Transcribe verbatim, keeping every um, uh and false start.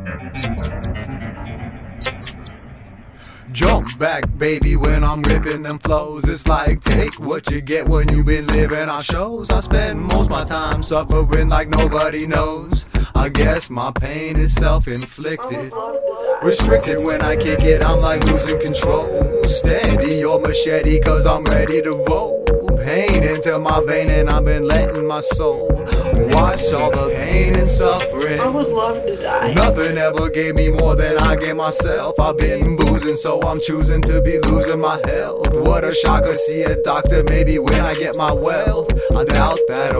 Jump back, baby, when I'm ripping them flows. It's like take what you get when you been living our shows. I spend most my time suffering like nobody knows. I guess my pain is self-inflicted. Restricted when I kick it, I'm like losing control. Steady your machete, cause I'm ready to roll. Pain into my vein and I've been letting my soul watch all the pain and suffering. I would love to die. Nothing ever gave me more than I gave myself. I've been boozing, so I'm choosing to be losing my health. What a shocker, see a doctor maybe when I get my wealth. I doubt that